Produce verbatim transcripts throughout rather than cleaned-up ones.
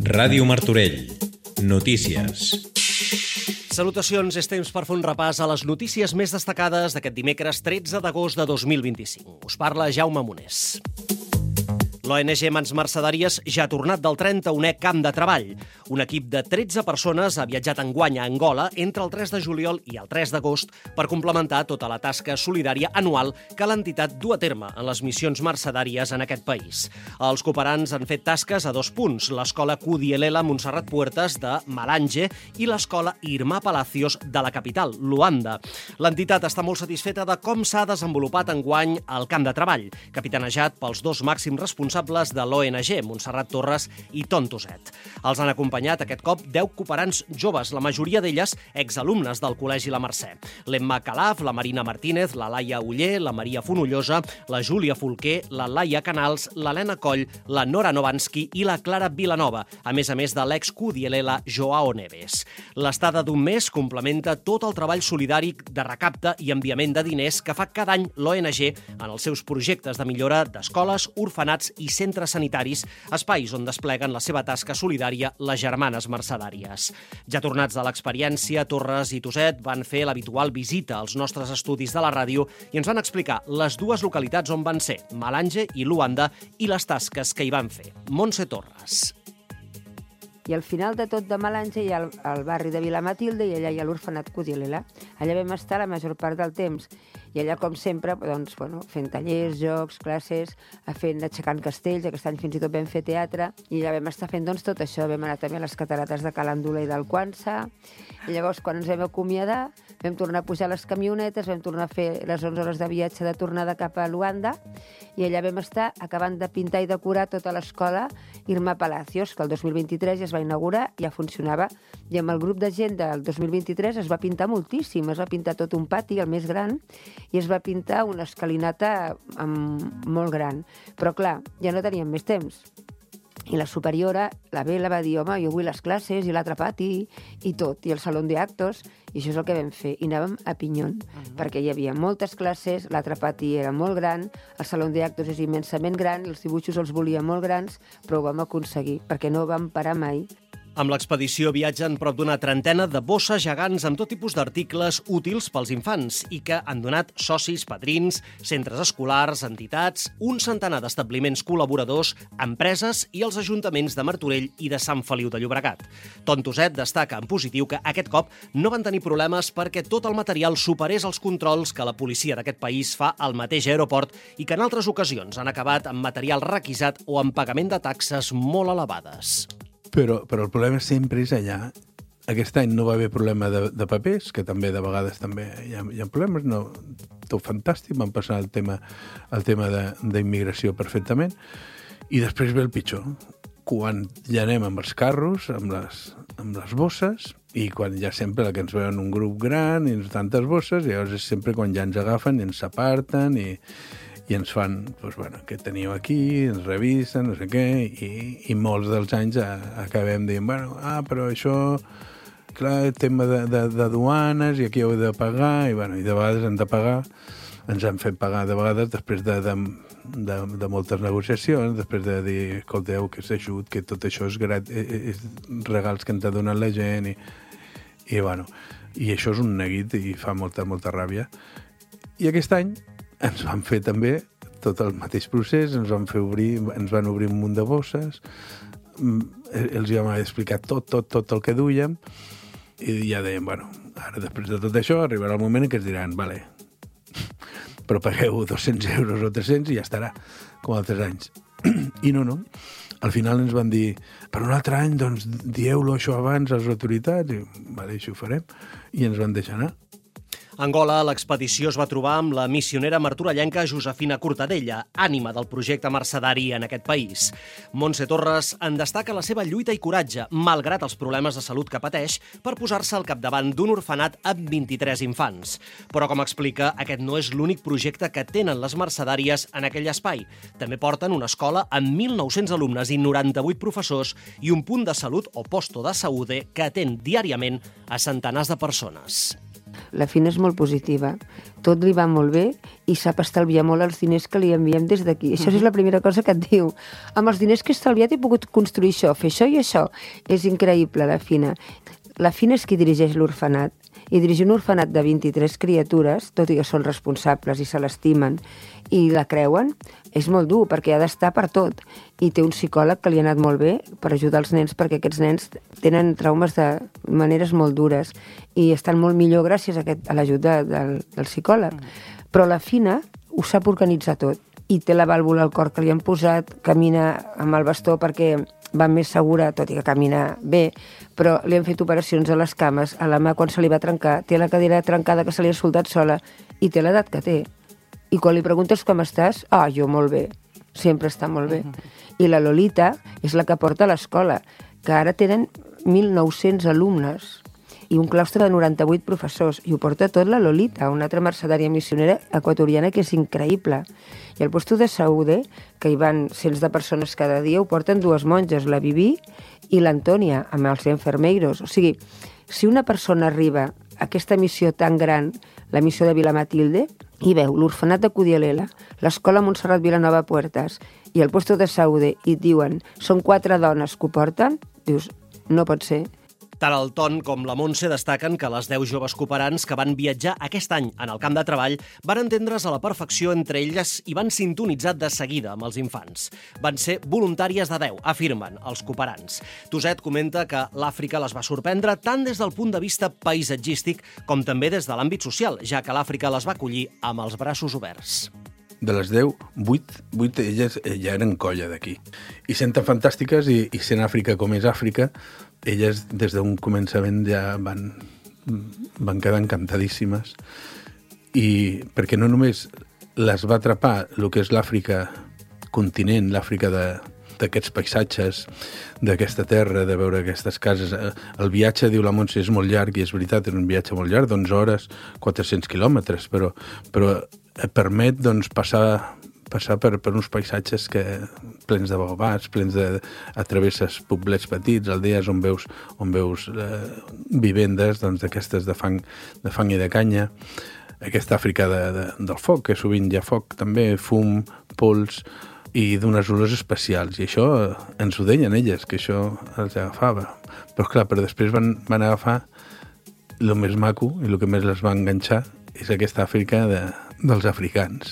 Ràdio Martorell. Notícies. Salutacions, és temps per fer un repàs a les notícies més destacades d'aquest dimecres tretze d'agost de dos mil vint-i-cinc. Us parla Jaume Monés. L'O N G Mans Mercedàries ja ha tornat del trenta-unè camp de treball. Un equip de tretze persones ha viatjat enguany a Angola entre el tres de juliol i el tres d'agost per complementar tota la tasca solidària anual que l'entitat du a terme en les missions mercedàries en aquest país. Els cooperants han fet tasques a dos punts, l'escola Kudielela Montserrat Puertas de Malanje i l'escola Irma Palacios de la capital, Luanda. L'entitat està molt satisfeta de com s'ha desenvolupat enguany el camp de treball, capitanejat pels dos màxims responsables de l'O N G, Montserrat Torres i Tontoset. Els han acompanyat aquest cop deu cooperants joves, la majoria d'elles exalumnes del Col·legi La Mercè. L'Emma Calaf, la Marina Martínez, la Laia Uller, la Maria Fonollosa, la Júlia Folquer, la Laia Canals, l'Helena Coll, la Nora Novanski i la Clara Vilanova, a més a més de l'ex-Kudielela Joao Neves. L'estada d'un mes complementa tot el treball solidari de recapte i enviament de diners que fa cada any l'O N G en els seus projectes de millora d'escoles, orfenats i centres sanitaris, espais on despleguen la seva tasca solidària les germanes mercedàries. Ja tornats de l'experiència, Torres i Toset van fer l'habitual visita als nostres estudis de la ràdio i ens van explicar les dues localitats on van ser, Malanje i Luanda, i les tasques que hi van fer. Montse Torres. I al final de tot de Malanje hi ha el, el barri de Vila Matilde i allà hi ha l'orfenat Kudielela. Allà vam estar la major part del temps. I allà, com sempre, doncs, bueno, fent tallers, jocs, classes, fent aixecant castells, aquest any fins i tot vam fer teatre, i allà vam estar fent doncs, tot això. Vam anar també a les catarates de Calandula i del Quansa, i llavors, quan ens vam acomiadar, vam tornar a pujar les camionetes, vam tornar a fer les onze hores de viatge de tornada cap a Luanda, i allà vam estar acabant de pintar i decorar tota l'escola Irma Palacios, que el dos mil vint-i-tres ja es va inaugurar, ja funcionava, i amb el grup de gent del dos mil vint-i-tres es va pintar moltíssim, es va pintar tot un pati, el més gran, i es va pintar una escalinata amb, molt gran. Però, clar, ja no teníem més temps. I la superiora, la Bela, va dir, home, jo vull les classes i l'altre pati i tot, i el saló d'actos, i això és el que vam fer. I anàvem a Pinyon, uh-huh. perquè hi havia moltes classes, l'altre pati era molt gran, el saló d'actos és immensament gran, els dibuixos els volia molt grans, però ho vam aconseguir, perquè no vam parar mai. Amb l'expedició viatgen prop d'una trentena de bosses gegants amb tot tipus d'articles útils pels infants i que han donat socis, padrins, centres escolars, entitats, un centenar d'establiments col·laboradors, empreses i els ajuntaments de Martorell i de Sant Feliu de Llobregat. Tontoset destaca en positiu que aquest cop no van tenir problemes perquè tot el material superés els controls que la policia d'aquest país fa al mateix aeroport i que en altres ocasions han acabat amb material requisat o amb pagament de taxes molt elevades. Però, però el problema sempre és allà. Aquest any no va haver problema de, de papers, que també de vegades també hi ha, hi ha problemes, no, tot fantàstic, van passar el tema, el tema d'immigració perfectament, i després ve el pitjor, quan ja anem amb els carros, amb les, amb les bosses, i quan ja sempre que ens veuen un grup gran i tantes bosses, i llavors és sempre quan ja ens agafen i ens aparten i i ens fan, doncs, bueno, què teniu aquí, ens revisen, no sé què, i, i molts dels anys acabem dient, bueno, ah, però això, clar, tema de, de, de duanes, i aquí heu de pagar, i, bueno, i de vegades hem de pagar, ens han fet pagar de vegades després de, de, de, de moltes negociacions, després de dir, escolteu, que s'ajut, que tot això és, grat, és regals que ens ha donat la gent, i, i, bueno, i això és un neguit i fa molta, molta ràbia. I aquest any ens van fer també tot el mateix procés, ens van fer obrir, ens van obrir un munt de bosses, els vam explicar tot, tot, tot el que duíem, i ja dèiem, bueno, ara després de tot això arribarà el moment en què ens diran, vale, però pagueu dos-cents euros o tres-cents i ja estarà, com altres anys. I no, no. Al final ens van dir, per un altre any, doncs, dieu-lo això abans a les autoritats, i vale, això ho farem, i ens van deixar anar. A Angola, l'expedició es va trobar amb la missionera martorellenca Josefina Cortadella, ànima del projecte mercedari en aquest país. Montse Torres en destaca la seva lluita i coratge, malgrat els problemes de salut que pateix, per posar-se al capdavant d'un orfenat amb vint-i-tres infants. Però, com explica, aquest no és l'únic projecte que tenen les mercedàries en aquell espai. També porten una escola amb mil nou-cents alumnes i noranta-vuit professors i un punt de salut o posto de saúde que atén diàriament a centenars de persones. La Fina és molt positiva, tot li va molt bé i sap estalviar molt els diners que li enviem des d'aquí. Això és la primera cosa que et diu. Amb els diners que he estalviat he pogut construir això, fer això i això. És increïble, la Fina. La Fina és qui dirigeix l'orfenat. I dirigir un orfenat de vint-i-tres criatures, tot i que són responsables i se l'estimen i la creuen, és molt dur perquè ha d'estar per tot. I té un psicòleg que li ha anat molt bé per ajudar els nens, perquè aquests nens tenen traumes de maneres molt dures i estan molt millor gràcies a, aquest, a l'ajuda del, del psicòleg. Però la Fina ho sap organitzar tot i té la vàlvula al cor que li han posat, camina amb el bastó perquè va més segura, tot i que camina bé, però li han fet operacions a les cames, a la mà quan se li va trencar, té la cadira trencada que se li ha soldat sola i té l'edat que té. I quan li preguntes com estàs, ah, jo molt bé, sempre està molt bé. I la Lolita és la que porta a l'escola, que ara tenen mil nou-cents alumnes i un claustre de noranta-vuit professors, i ho porta tot la Lolita, una altra mercedària missionera equatoriana que és increïble. I al puesto de Saúde, que hi van cents de persones cada dia, ho porten dues monges, la Viví i l'Antònia, amb els enfermeiros. O sigui, si una persona arriba a aquesta missió tan gran, la missió de Vilamatilde, i veu l'orfenat de Cudielela, l'escola Montserrat Vilanova Puertas i el puesto de Saúde, i et diuen, són quatre dones que ho porten, dius, no pot ser. Tant el Ton com la Montse destaquen que les deu joves cooperants que van viatjar aquest any en el camp de treball van entendre's a la perfecció entre elles i van sintonitzar de seguida amb els infants. Van ser voluntàries de deu, afirmen els cooperants. Tuset comenta que l'Àfrica les va sorprendre tant des del punt de vista paisatgístic com també des de l'àmbit social, ja que l'Àfrica les va acollir amb els braços oberts. De les deu, vuit, vuit elles ja eren colla d'aquí. I sent tan fantàstiques i, i sent Àfrica com és Àfrica, elles des d'un començament ja van, van quedar encantadíssimes. I perquè no només les va atrapar el que és l'Àfrica continent, l'Àfrica de, d'aquests paisatges, d'aquesta terra, de veure aquestes cases. El viatge, diu la Montse, és molt llarg, i és veritat, és un viatge molt llarg, d'onze hores, quatre-cents quilòmetres, però, però et permet doncs, passar, passar per, per uns paisatges que, plens de baobabs, plens de... atravesses poblets petits, aldees on veus, on veus eh, vivendes doncs, d'aquestes de fang, de fang i de canya. Aquesta Àfrica de, de, del foc, que sovint hi ha foc també, fum, pols, i d'unes olors especials. I això ens ho deien elles, que això els agafava. Però, clar, però després van, van agafar el més maco i el que més les va enganxar és aquesta Àfrica de, dels africans.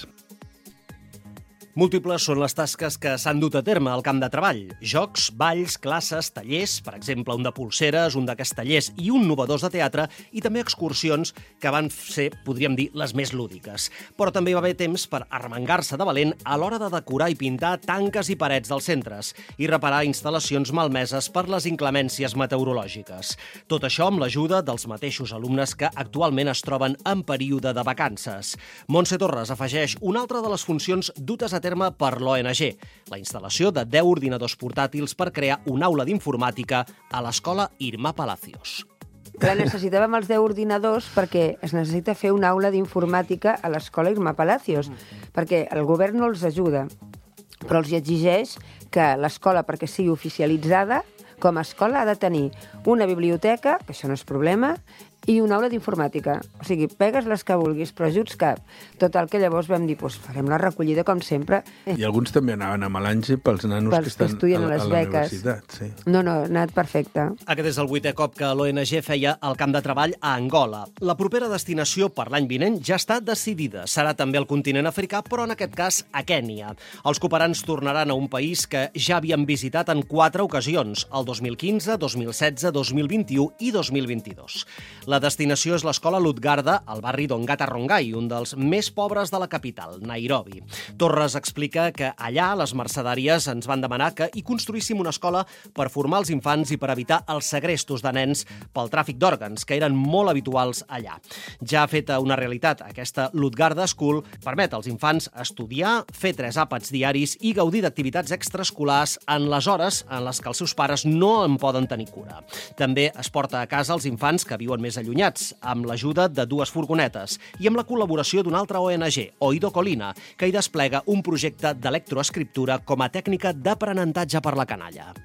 Múltiples són les tasques que s'han dut a terme al camp de treball. Jocs, balls, classes, tallers, per exemple, un de pulseres, un de castellers i un novedós de teatre, i també excursions que van ser, podríem dir, les més lúdiques. Però també hi va haver temps per arremangar-se de valent a l'hora de decorar i pintar tanques i parets dels centres i reparar instal·lacions malmeses per les inclemències meteorològiques. Tot això amb l'ajuda dels mateixos alumnes que actualment es troben en període de vacances. Montse Torres afegeix una altra de les funcions dutes a terme per l'O N G, la instal·lació de deu ordinadors portàtils per crear una aula d'informàtica a l'escola Irmà Palacios. Clar, necessitàvem els deu ordinadors perquè es necessita fer una aula d'informàtica a l'escola Irmà Palacios, perquè el govern no els ajuda, però els exigeix que l'escola, perquè sigui oficialitzada, com a escola ha de tenir una biblioteca, que això no és problema, i una aula d'informàtica. O sigui, pegues les que vulguis, però ajuts cap. Total, que llavors vam dir, doncs farem la recollida com sempre. I alguns també anaven a Malange pels nanos pels que estan que estudien a, a, les a la beques. universitat. Sí. No, no, ha anat perfecte. Aquest és el vuitè cop que l'O N G feia el camp de treball a Angola. La propera destinació per l'any vinent ja està decidida. Serà també el continent africà, però en aquest cas a Kènia. Els cooperants tornaran a un país que ja havien visitat en quatre ocasions, el dos mil quinze, dos mil setze, dos mil vint-i-u i dos mil vint-i-dos. La destinació és l'escola Lutgarda, al barri d'Ongata Rongai, un dels més pobres de la capital, Nairobi. Torres explica que allà les mercedàries ens van demanar que hi construíssim una escola per formar els infants i per evitar els segrestos de nens pel tràfic d'òrgans, que eren molt habituals allà. Ja feta una realitat, aquesta Lutgarda School permet als infants estudiar, fer tres àpats diaris i gaudir d'activitats extraescolars en les hores en les que els seus pares no en poden tenir cura. També es porta a casa els infants que viuen més allunyats, amb l'ajuda de dues furgonetes i amb la col·laboració d'una altra O N G, Oído Colina, que hi desplega un projecte d'electroescriptura com a tècnica d'aprenentatge per la canalla.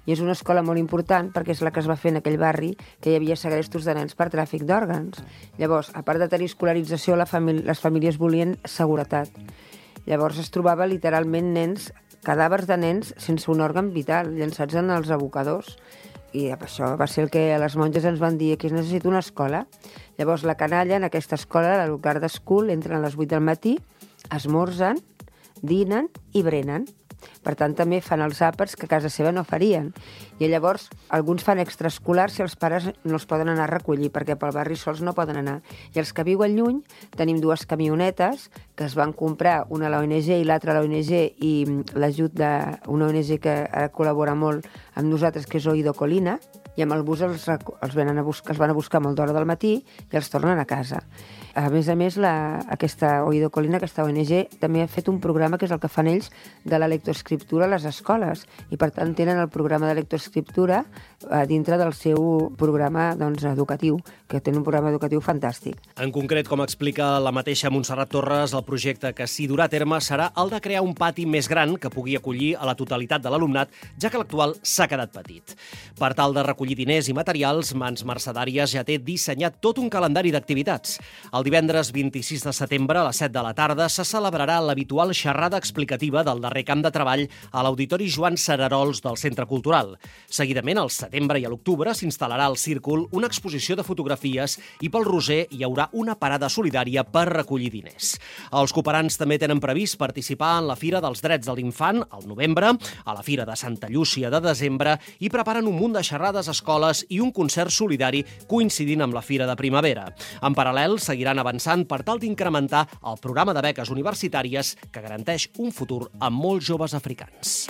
I és una escola molt important perquè és la que es va fer en aquell barri que hi havia segrestos de nens per tràfic d'òrgans. Llavors, a part de tenir escolarització, la famí- les famílies volien seguretat. Llavors es trobava literalment nens, cadàvers de nens sense un òrgan vital, llançats en els abocadors. I això va ser el que les monges ens van dir, que es necessita una escola. Llavors la canalla en aquesta escola, la Lucarda School, entren a les vuit del matí, esmorzen, dinen i brenen. Per tant, també fan els àpats que a casa seva no farien. I llavors, alguns fan extraescolars si els pares no els poden anar a recollir, perquè pel barri sols no poden anar. I els que viuen lluny, tenim dues camionetes que es van comprar, una a l'O N G i l'altra a l'O N G, i l'ajut d'una O N G que ara col·labora molt amb nosaltres, que és Oído Colina, i amb el bus els, els, venen a buscar, els van a buscar molt d'hora del matí i els tornen a casa. A més a més, la, aquesta Oído Colina, aquesta O N G, també ha fet un programa que és el que fan ells de la lectoescriptura a les escoles, i per tant tenen el programa de lectoescriptura a dintre del seu programa doncs, educatiu, que tenen un programa educatiu fantàstic. En concret, com explica la mateixa Montserrat Torres, el projecte que s'hi durà a terme serà el de crear un pati més gran que pugui acollir a la totalitat de l'alumnat, ja que l'actual s'ha quedat petit. Per tal de recollir diners i materials, Mans Mercedàries ja té dissenyat tot un calendari d'activitats. El divendres vint-i-sis de setembre, a les set de la tarda, se celebrarà l'habitual xerrada explicativa del darrer camp de treball a l'Auditori Joan Cerarols del Centre Cultural. Seguidament, al setembre i a l'octubre, s'instal·larà al Círcul una exposició de fotografies i pel Roser hi haurà una parada solidària per recollir diners. Els cooperants també tenen previst participar en la Fira dels Drets de l'Infant al novembre, a la Fira de Santa Llúcia de desembre, i preparen un munt de xerrades a escoles i un concert solidari coincidint amb la Fira de Primavera. En paral·lel, seguiran avançant per tal d'incrementar el programa de beques universitàries que garanteix un futur a molts joves africans.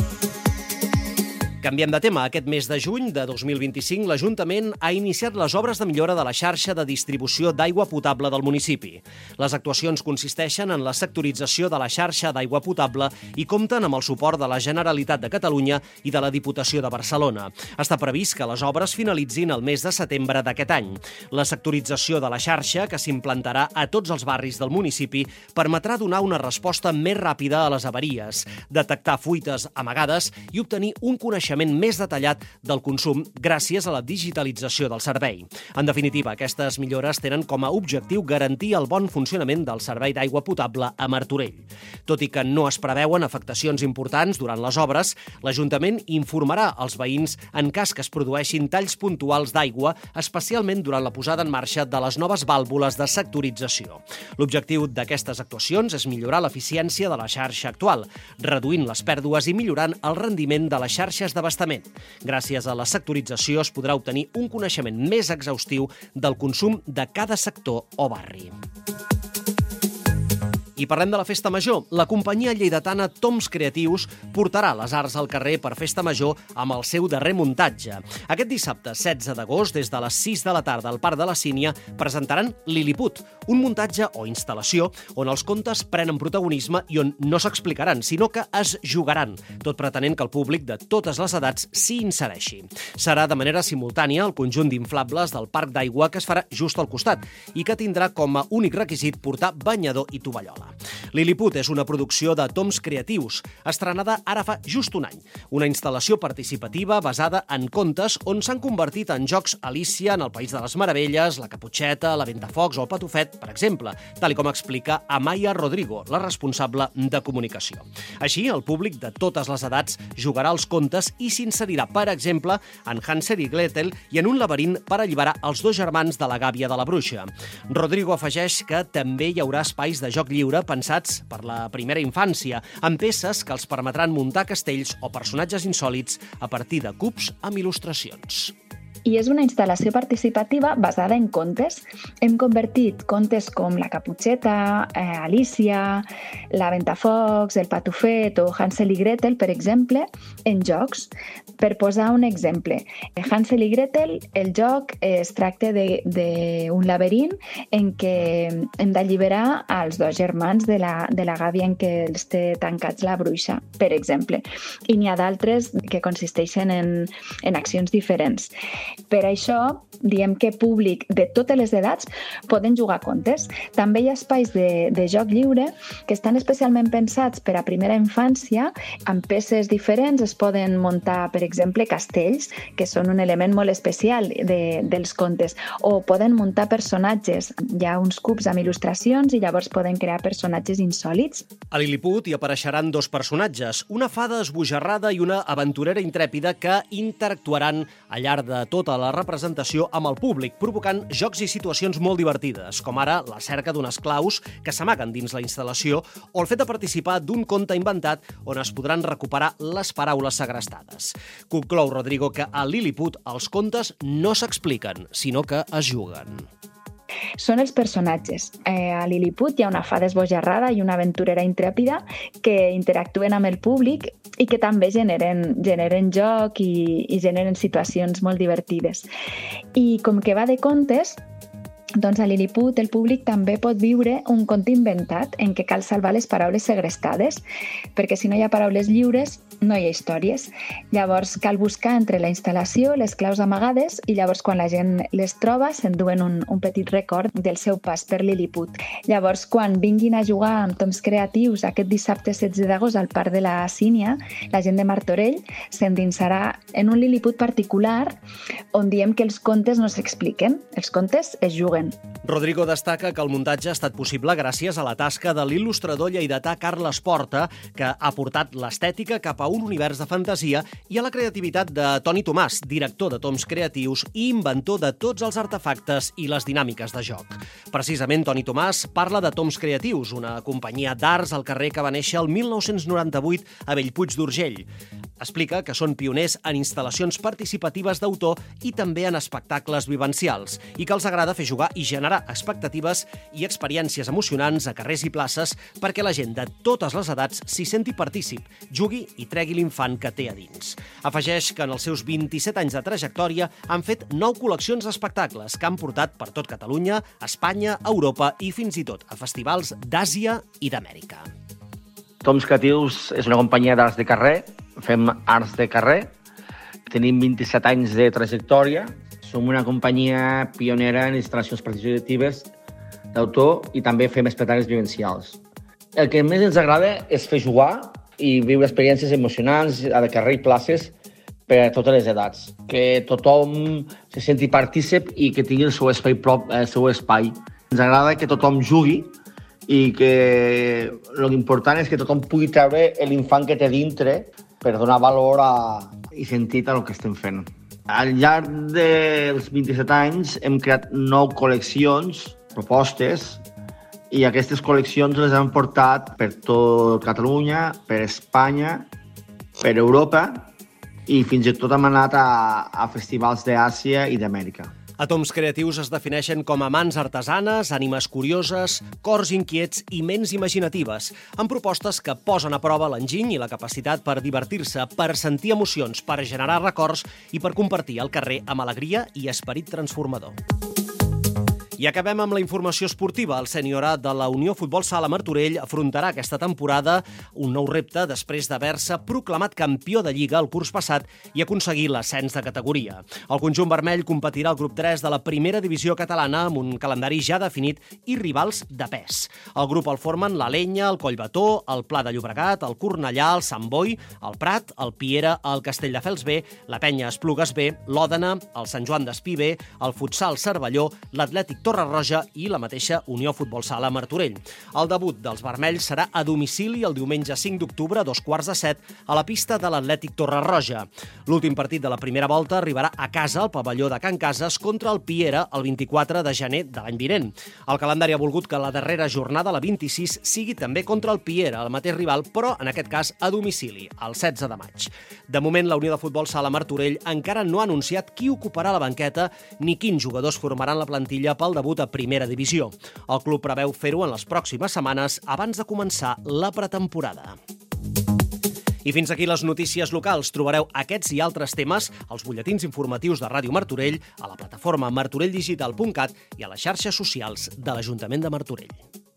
Canviem de tema. Aquest mes de juny de dos mil vint-i-cinc, l'Ajuntament ha iniciat les obres de millora de la xarxa de distribució d'aigua potable del municipi. Les actuacions consisteixen en la sectorització de la xarxa d'aigua potable i compten amb el suport de la Generalitat de Catalunya i de la Diputació de Barcelona. Està previst que les obres finalitzin el mes de setembre d'aquest any. La sectorització de la xarxa, que s'implantarà a tots els barris del municipi, permetrà donar una resposta més ràpida a les avaries, detectar fuites amagades i obtenir un coneixement més detallat del consum gràcies a la digitalització del servei. En definitiva, aquestes millores tenen com a objectiu garantir el bon funcionament del servei d'aigua potable a Martorell. Tot i que no es preveuen afectacions importants durant les obres, l'Ajuntament informarà els veïns en cas que es produeixin talls puntuals d'aigua, especialment durant la posada en marxa de les noves vàlvules de sectorització. L'objectiu d'aquestes actuacions és millorar l'eficiència de la xarxa actual, reduint les pèrdues i millorant el rendiment de les xarxes d'abastament. Gràcies a la sectorització es podrà obtenir un coneixement més exhaustiu del consum de cada sector o barri. I parlem de la Festa Major. La companyia lleidatana Toms Creatius portarà les arts al carrer per Festa Major amb el seu darrer muntatge. Aquest dissabte, setze d'agost, des de les sis de la tarda al Parc de la Sínia, presentaran Liliput, un muntatge o instal·lació on els contes prenen protagonisme i on no s'explicaran, sinó que es jugaran, tot pretenent que el públic de totes les edats s'hi insereixi. Serà de manera simultània el conjunt d'inflables del parc d'aigua que es farà just al costat i que tindrà com a únic requisit portar banyador i tovallola. Liliput és una producció de Toms Creatius, estrenada ara fa just un any. Una instal·lació participativa basada en contes on s'han convertit en jocs Alícia en el País de les Meravelles, la Caputxeta, la Ventafocs o el Patufet, per exemple, tal com explica Amaya Rodrigo, la responsable de comunicació. Així, el públic de totes les edats jugarà als contes i s'inserirà, per exemple, en Hansel i Gretel i en un laberint per alliberar els dos germans de la gàbia de la bruixa. Rodrigo afegeix que també hi haurà espais de joc lliure pensats per la primera infància, amb peces que els permetran muntar castells o personatges insòlits a partir de cubs amb il·lustracions. I és una instal·lació participativa basada en contes. Hem convertit contes com la Caputxeta, eh, Alícia, la Ventafocs, el Patufet o Hansel i Gretel, per exemple, en jocs. Per posar un exemple, Hansel i Gretel, el joc es tracta d'un laberint en què hem d'alliberar els dos germans de la, de la gàbia en què els té tancats la bruixa, per exemple. I n'hi ha d'altres que consisteixen en, en accions diferents. Per això, diem que públic de totes les edats poden jugar a contes. També hi ha espais de, de joc lliure que estan especialment pensats per a primera infància. Amb peces diferents es poden muntar, per exemple, castells, que són un element molt especial de, dels contes, o poden muntar personatges. Hi ha uns cubs amb il·lustracions i llavors poden crear personatges insòlits. A Lilliput hi apareixeran dos personatges, una fada esbojarrada i una aventurera intrèpida que interactuaran al llarg de tota la representació amb el públic, provocant jocs i situacions molt divertides, com ara la cerca d'unes claus que s'amaguen dins la instal·lació o el fet de participar d'un conte inventat on es podran recuperar les paraules segrestades. Conclou Rodrigo que a Lilliput els contes no s'expliquen, sinó que es juguen. Són els personatges. Eh, a Lilliput hi ha una fada esbojarrada i una aventurera intrèpida que interactuen amb el públic i que també generen, generen joc i, i generen situacions molt divertides. I com que va de contes, doncs a Lilliput el públic també pot viure un conte inventat en què cal salvar les paraules segrestades, perquè si no hi ha paraules lliures no hi ha històries. Llavors cal buscar entre la instal·lació les claus amagades i llavors quan la gent les troba s'enduen un, un petit record del seu pas per Lilliput. Llavors quan vinguin a jugar amb toms creatius aquest dissabte setze d'agost al Parc de la Sínia, la gent de Martorell s'endinsarà en un Lilliput particular on diem que els contes no s'expliquen, els contes es juguen. Rodrigo destaca que el muntatge ha estat possible gràcies a la tasca de l'il·lustrador lleidatà Carles Porta, que ha portat l'estètica cap a un univers de fantasia, i a la creativitat de Toni Tomàs, director de toms creatius i inventor de tots els artefactes i les dinàmiques de joc. Precisament Toni Tomàs parla de Toms Creatius, una companyia d'arts al carrer que va néixer el mil nou-cents noranta-vuit a Bellpuig d'Urgell. Explica que són pioners en instal·lacions participatives d'autor i també en espectacles vivencials, i que els agrada fer jugar i generar expectatives i experiències emocionants a carrers i places perquè la gent de totes les edats s'hi senti partícip, jugui i tregui l'infant que té a dins. Afegeix que en els seus vint-i-set anys de trajectòria han fet nou col·leccions d'espectacles que han portat per tot Catalunya, Espanya, Europa i fins i tot a festivals d'Àsia i d'Amèrica. Toms Creatius és una companyia d'arts de carrer, fem arts de carrer, tenim vint-i-set anys de trajectòria, som una companyia pionera en instal·lacions participatives d'autor i també fem espectacles vivencials. El que més ens agrada és fer jugar i viure experiències emocionants a de carrer i places per a totes les edats, que tothom se senti partícip i que tingui el seu espai prop, el seu espai. Ens agrada que tothom jugui i que l'important és que tothom pugui treure l'infant que té dintre per donar valor a, i sentit a el que estem fent. Al llarg dels vint-i-set anys hem creat nou col·leccions, propostes, i aquestes col·leccions les hem portat per tot Catalunya, per Espanya, per Europa i fins i tot hem anat a, a festivals d'Àsia i d'Amèrica. A Toms Creatius es defineixen com a mans artesanes, ànimes curioses, cors inquiets i ments imaginatives, amb propostes que posen a prova l'enginy i la capacitat per divertir-se, per sentir emocions, per generar records i per compartir el carrer amb alegria i esperit transformador. I acabem amb la informació esportiva. El sènior A de la Unió Futbol Sala Martorell afrontarà aquesta temporada un nou repte després d'haver-se proclamat campió de Lliga el curs passat i aconseguir l'ascens de categoria. El conjunt vermell competirà al grup tres de la primera divisió catalana amb un calendari ja definit i rivals de pes. El grup el formen l'Alenya, el Collbató, el Pla de Llobregat, el Cornellà, el Sant Boi, el Prat, el Piera, el Castelldefels B, la Penya Esplugues B, l'Òdena, el Sant Joan d'Espí B, el Futsal Cervelló, l'Atlètic Torre-roja i la mateixa Unió Futbol Sala Martorell. El debut dels vermells serà a domicili el diumenge cinc d'octubre a dos quarts de set a la pista de l'Atlètic Torre-roja. L'últim partit de la primera volta arribarà a casa al pavelló de Can Cases contra el Piera el vint-i-quatre de gener de l'any vinent. El calendari ha volgut que la darrera jornada, la vint-i-sis, sigui també contra el Piera, el mateix rival, però en aquest cas a domicili, el setze de maig. De moment, la Unió de Futbol Sala Martorell encara no ha anunciat qui ocuparà la banqueta ni quins jugadors formaran la plantilla pel debut a primera divisió. El club preveu fer-ho en les pròximes setmanes abans de començar la pretemporada. I fins aquí les notícies locals. Trobareu aquests i altres temes als butlletins informatius de Ràdio Martorell, a la plataforma martorell digital punt cat i a les xarxes socials de l'Ajuntament de Martorell.